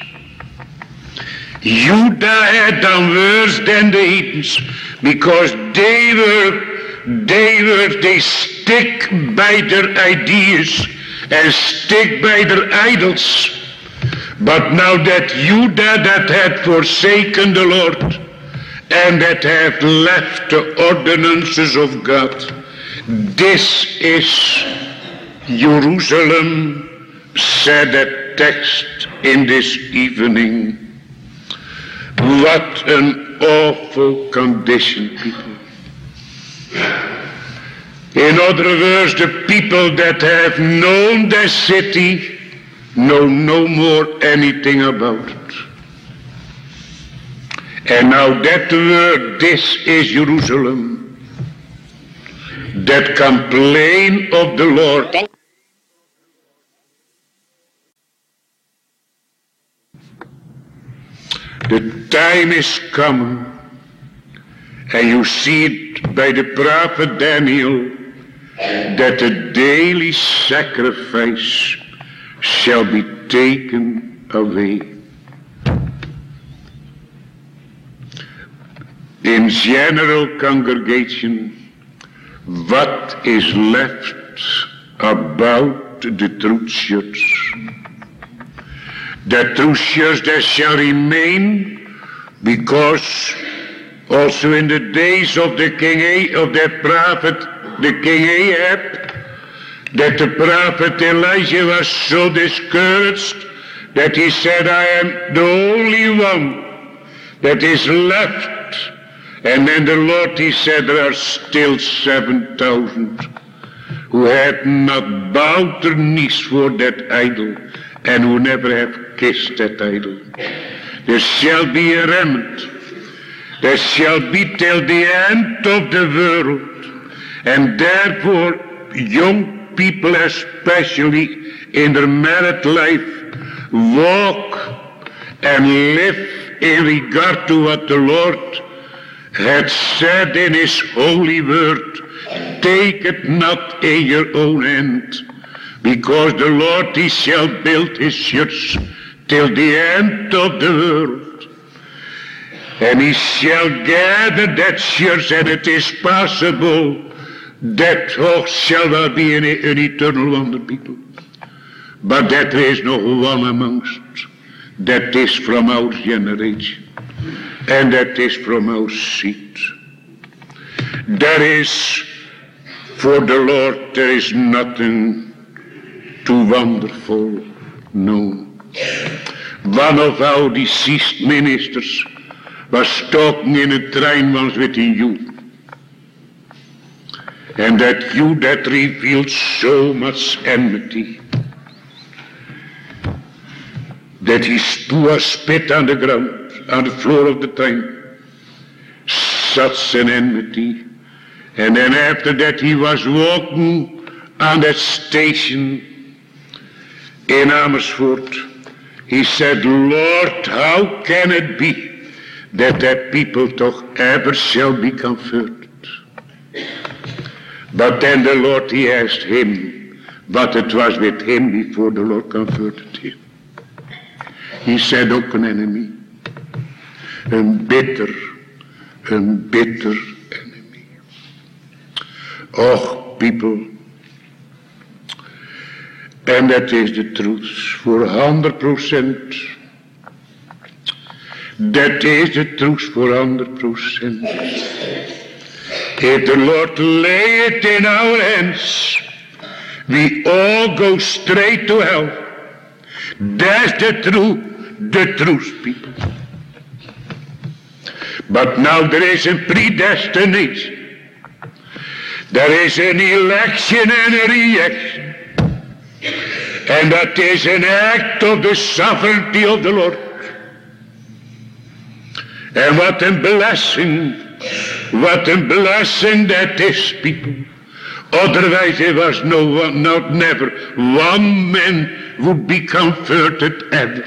Judah had done worse than the heathens, because they were, they were, they stick by their ideas and stick by their idols. But now that Judah that had forsaken the Lord and that have left the ordinances of God, this is Jerusalem, said that text in this evening. What an awful condition, people. In other words, the people that have known the city know no more anything about it. And now that word, this is Jerusalem, that complain of the Lord. The time is coming, and you see it by the prophet Daniel, that the daily sacrifice shall be taken away. In general congregation, what is left about the true church? The true church that shall remain, because also in the days of the king A- of that prophet, the king Ahab, that the prophet Elijah was so discouraged that he said, I am the only one that is left. And then the Lord, he said, there are still seven thousand who had not bowed their knees for that idol and who never have kissed that idol. There shall be a remnant. There shall be till the end of the world. And therefore, young people especially in their married life, walk and live in regard to what the Lord had said in his holy word. Take it not in your own hand, because the Lord, he shall build his church till the end of the world. And he shall gather that church, and it is possible that oh, shall well be an, an eternal wonder, people. But that there is no one amongst that is from our generation, and that is from our seed. There is, for the Lord, there is nothing too wonderful, no. One of our deceased ministers was talking in a train once with a youth. And that youth that revealed so much enmity, that he was spit on the ground, on the floor of the train. Such an enmity. And then after that he was walking on that station in Amersfoort. He said, Lord, how can it be that that people toch ever shall be converted? But then the Lord, he asked him what it was with him before the Lord converted him. He said, ook een enemy. Een bitter, een bitter enemy. Oh, people. And that is the truth for one hundred percent. That is the truth for one hundred percent. If the Lord lay it in our hands, we all go straight to hell. That's the truth, the truth, people. But now there is a predestination. There is an election and a reaction. And that is an act of the sovereignty of the Lord. And what a blessing, what a blessing that is, people. Otherwise there was no one, not never, one man would be converted ever.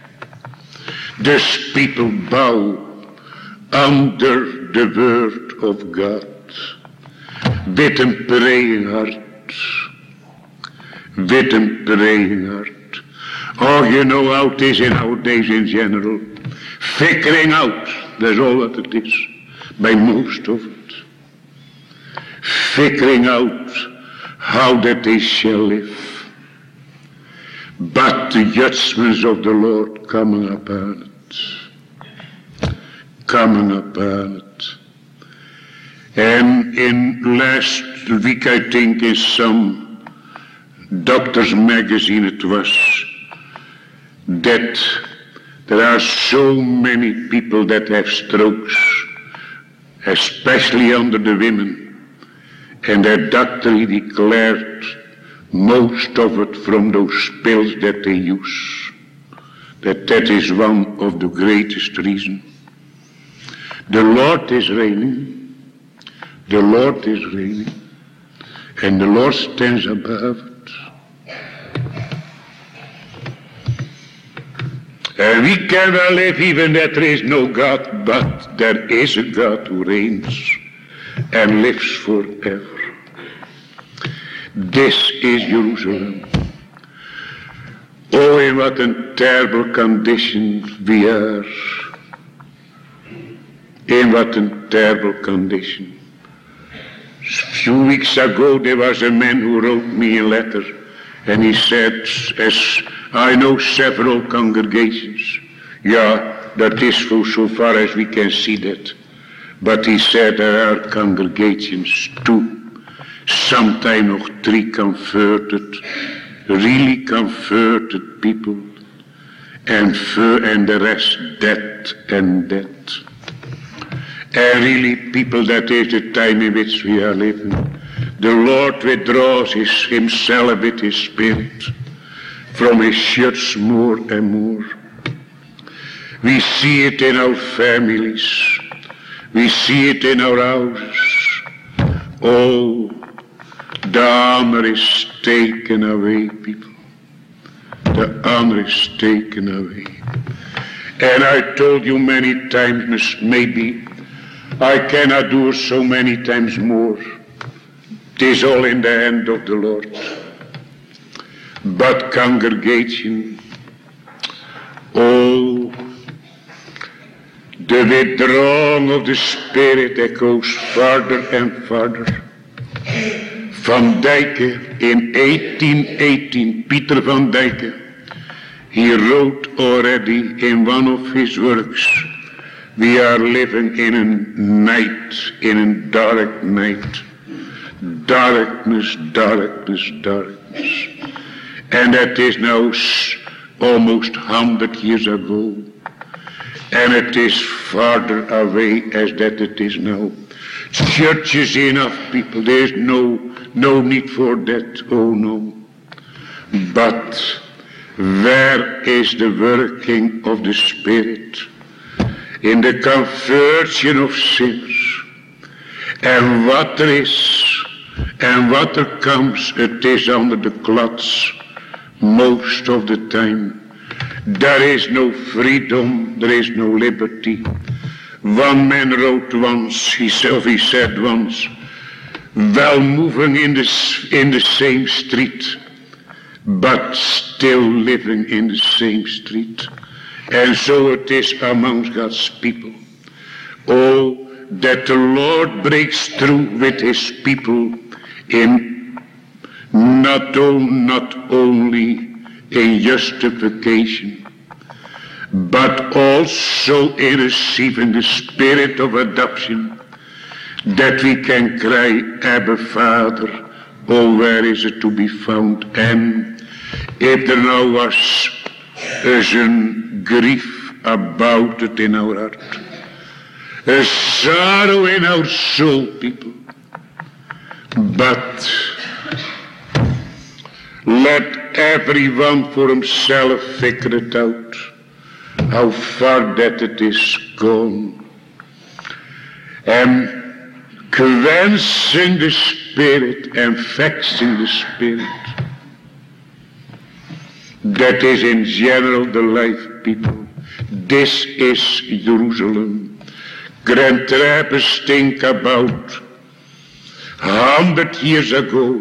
These people bow under the word of God with a praying heart, with a praying heart. Oh, you know how it is in our days in general. Figuring out, that's all what it is, by most of it. Figuring out how that they shall live. But the judgments of the Lord coming upon it. Coming upon it. And in last week, I think, in some doctor's magazine it was, that there are so many people that have strokes, especially under the women. And their doctor, he declared most of it from those pills that they use. That that is one of the greatest reasons. The Lord is reigning. The Lord is reigning. And the Lord stands above it. And we can well live even that there is no God, but there is a God who reigns and lives forever. This is Jerusalem. Oh, in what a terrible condition we are. In what a terrible condition. A few weeks ago there was a man who wrote me a letter, and he said, as I know several congregations, yeah, that is for so far as we can see that. But he said there are congregations too, sometimes nog three converted, really converted people, and, for, and the rest dead and dead. And really people, that is the time in which we are living. The Lord withdraws his, himself with his spirit from his church more and more. We see it in our families. We see it in our houses. Oh, the honor is taken away, people. The honor is taken away. And I told you many times, maybe I cannot do so many times more. It is all in the hand of the Lord. But congregation, oh, the withdrawing of the Spirit that goes farther and farther. Van Dijken in eighteen eighteen, Peter van Dijken, he wrote already in one of his works, we are living in a night, in a dark night. Darkness, darkness, darkness. And that is now almost hundred years ago. And it is farther away as that it is now. Churches enough, people, there is no, no need for that, oh no. But where is the working of the Spirit? In the conversion of sinners. And what there is, and what there comes, it is under the clods most of the time. There is no freedom, there is no liberty. One man wrote once, he said, he said once, well moving in the, in the same street, but still living in the same street. And so it is amongst God's people. Oh, that the Lord breaks through with his people in not, on, not only in justification, but also in receiving the spirit of adoption, that we can cry, Abba Father, oh, where is it to be found? En if er nou was is een grief about it in our heart, a sorrow in our soul, people, but let everyone for himself figure it out, how far that it is gone. And quenching the spirit and vexing the spirit. That is in general the life, people. This is Jerusalem. Grand Rapids think about a hundred years ago,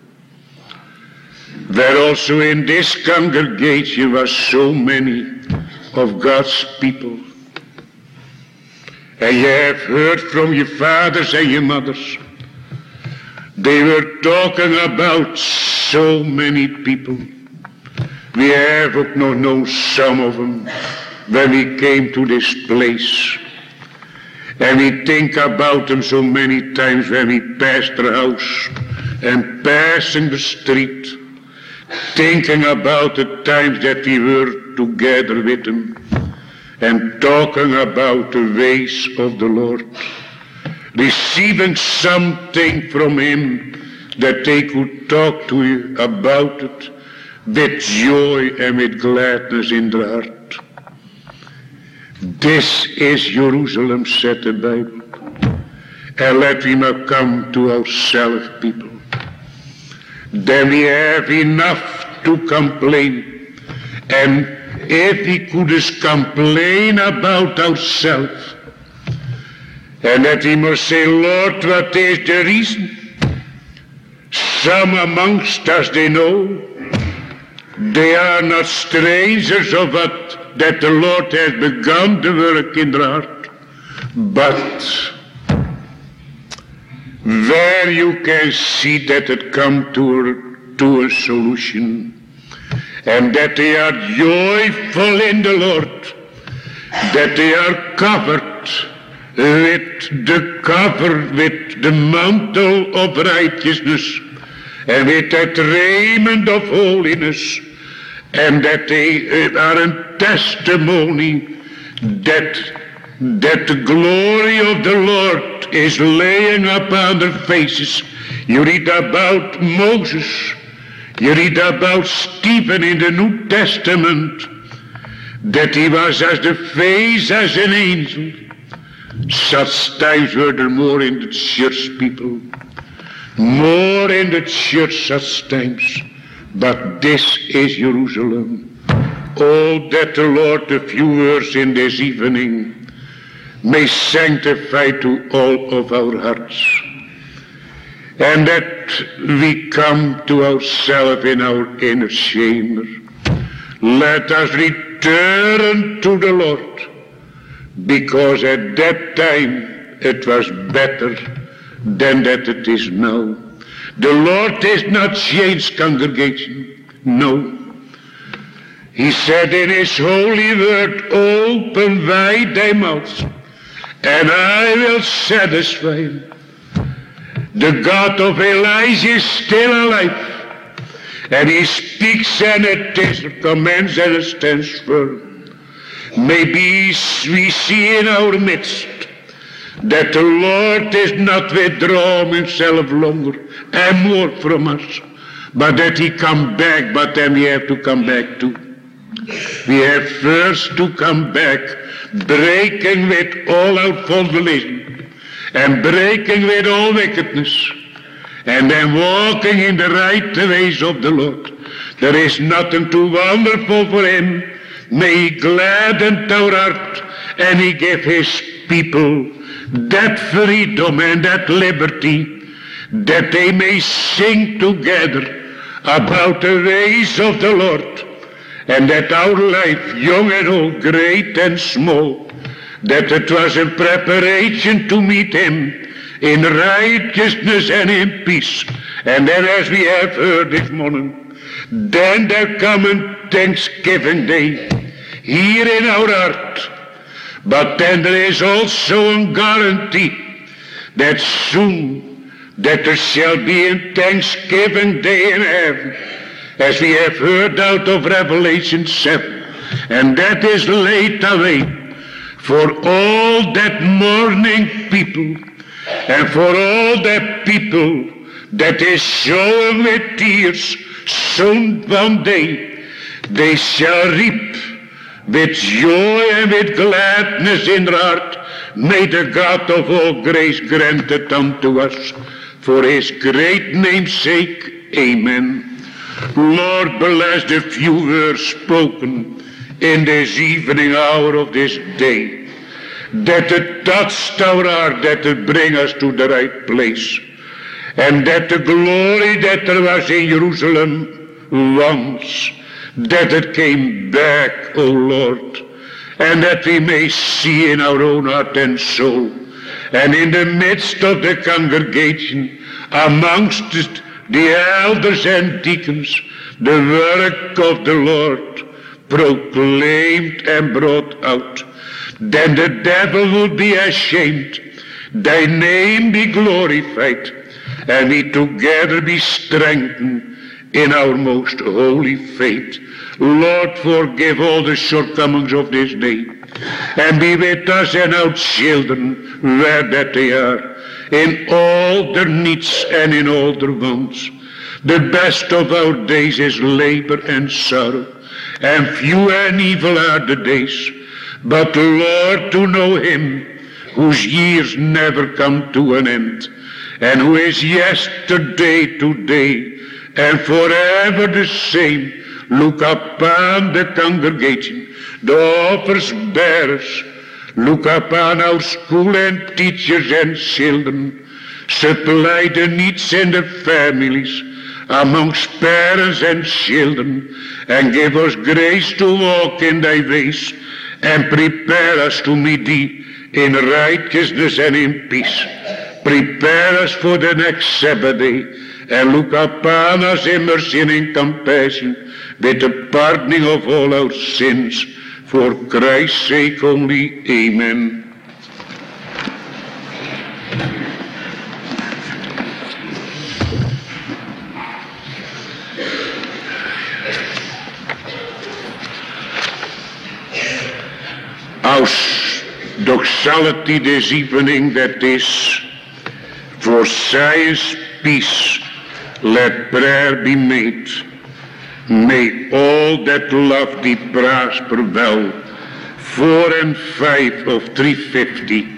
where also in this congregation was so many of God's people. And you have heard from your fathers and your mothers. They were talking about so many people. We have ook nog known some of them when we came to this place. And we think about them so many times when we pass their house and passing the street, thinking about the times that we were together with them and talking about the ways of the Lord, receiving something from Him that they could talk to you about it with joy and with gladness in their heart. This is Jerusalem, said the Bible. And let we now come to ourselves, people. Then we have enough to complain. And if we could just complain about ourselves, and that we must say, Lord, what is the reason? Some amongst us, they know, they are not strangers of what that the Lord has begun to work in their heart, but where you can see that it come to a, to a solution, and that they are joyful in the Lord, that they are covered with the cover, with the mantle of righteousness, and with that raiment of holiness, and that they are a testimony that, that the glory of the Lord is laying upon their faces. You read about Moses, you read about Stephen in the New Testament, that he was as the face as an angel. Such times were there more in the church, people, more in the church such times. But this is Jerusalem. Oh, that the Lord, a few words in this evening, may sanctify to all of our hearts. And that we come to ourselves in our inner chamber. Let us return to the Lord, because at that time it was better than that it is now. The Lord is not changed, congregation. No. He said in His holy word, open wide thy mouth, and I will satisfy him. The God of Elijah is still alive, and He speaks, and it is commands, and it stands firm. Maybe we see in our midst that the Lord is not withdrawn Himself longer and more from us, but that He come back, but then we have to come back too. We have first to come back, breaking with all our falsehood and breaking with all wickedness, and then walking in the right ways of the Lord. There is nothing too wonderful for Him. May He gladden our heart, and He give His people that freedom and that liberty, that they may sing together about the ways of the Lord, and that our life, young and old, great and small, that it was in preparation to meet Him in righteousness and in peace. And then, as we have heard this morning, then there coming Thanksgiving Day here in our heart. But then there is also a guarantee that soon that there shall be a Thanksgiving Day in heaven, as we have heard out of Revelation seven, and that is laid away for all that mourning people, and for all that people that is showing with tears, soon one day they shall reap with joy and with gladness in their heart. May the God of all grace grant it unto us, for his great name's sake. Amen. Lord, bless the few words spoken in this evening hour of this day, that it touched our heart, that it bring us to the right place, and that the glory that there was in Jerusalem once, that it came back, O Lord, and that we may see in our own heart and soul, and in the midst of the congregation, amongst the elders and deacons, the work of the Lord proclaimed and brought out. Then the devil will be ashamed, thy name be glorified, and we together be strengthened in our most holy faith. Lord, forgive all the shortcomings of this day, and be with us and our children where that they are, in all their needs and in all their wants. The best of our days is labor and sorrow, and few and evil are the days. But Lord, to know him whose years never come to an end, and who is yesterday, today, and forever the same, look upon the congregation, the offers bearers, look upon our school and teachers and children, supply the needs in the families, amongst parents and children, and give us grace to walk in thy ways, and prepare us to meet thee in righteousness and in peace. Prepare us for the next Sabbath day, and look upon us in mercy and in compassion, with the pardoning of all our sins, for Christ's sake only. Amen. Our doxality this evening, that is, for science, peace, let prayer be made. May all that love thee prosper well. Four and five of three fifty.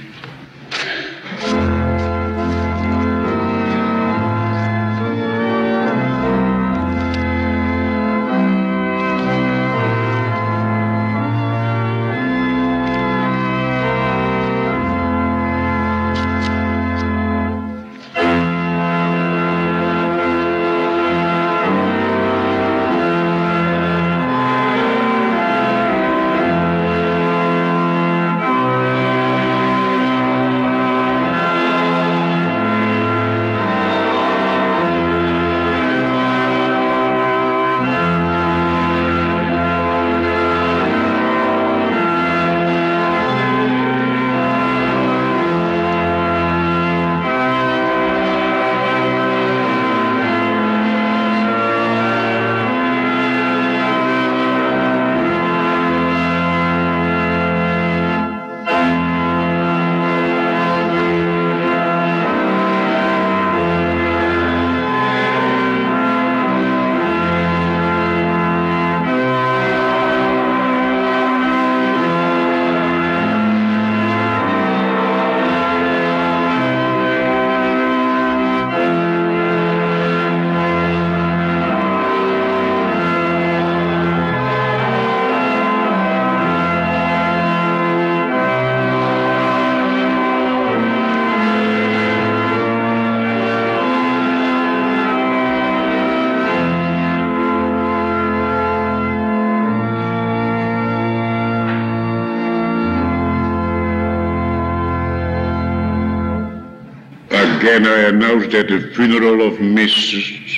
Again, I announce that the funeral of Missus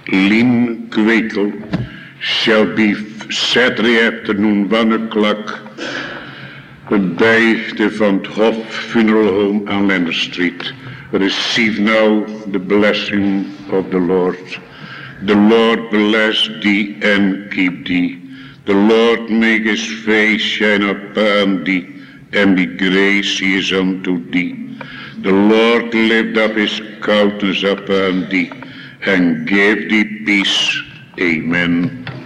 Lien Kwekel shall be Saturday afternoon, one o'clock, bij de Van 't Hof Funeral Home aan Lander Street. Receive now the blessing of the Lord. The Lord bless thee and keep thee. The Lord make his face shine upon thee and be gracious unto thee. The Lord lift up his countenance upon thee and give thee peace. Amen.